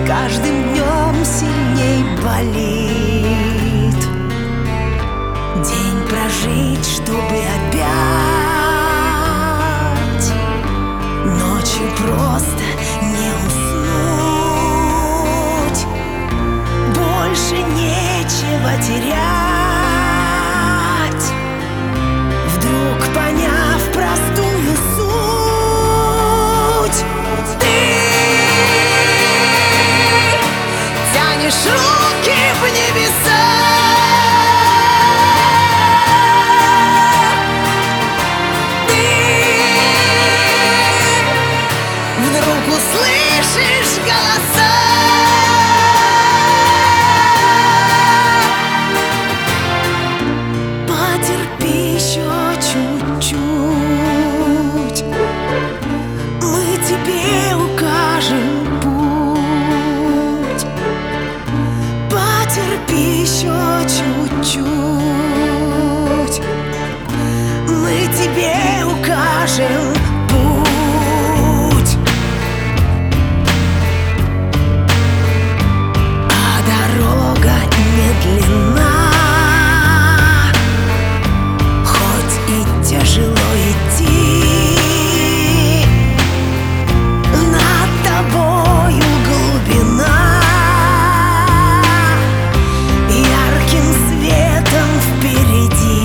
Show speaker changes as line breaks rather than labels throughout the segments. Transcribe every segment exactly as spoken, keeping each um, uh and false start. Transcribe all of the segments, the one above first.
каждым днем сильней болит. День прожить, чтобы опять ночью просто не уснуть. Больше нечего терять, вдруг поняв простую суть. Ты тянешь руки в небеса, ты вдруг услышишь голоса. Потерпи еще чуть-чуть, мы тебе укажем путь. Потерпи еще чуть-чуть, мы тебе укажем путь. А дорога медленна, хоть и тяжело идти. Над тобою глубина, ярким светом впереди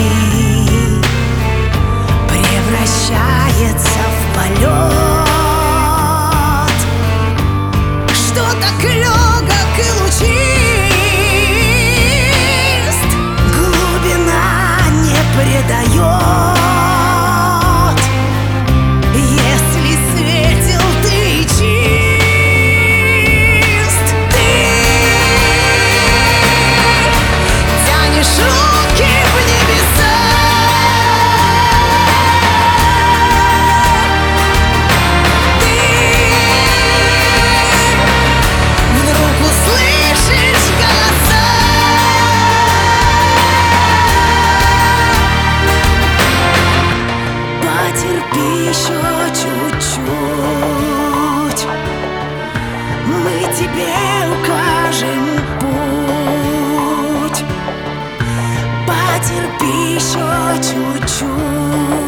превращается в полет. Что так легок и лучист, глубина не предает, если светил ты и чист. Ты тянешь руки в небеса, ты вдруг услышишь голоса. Потерпи еще чуть-чуть, мы тебе укажем путь. Потерпи еще чуть-чуть.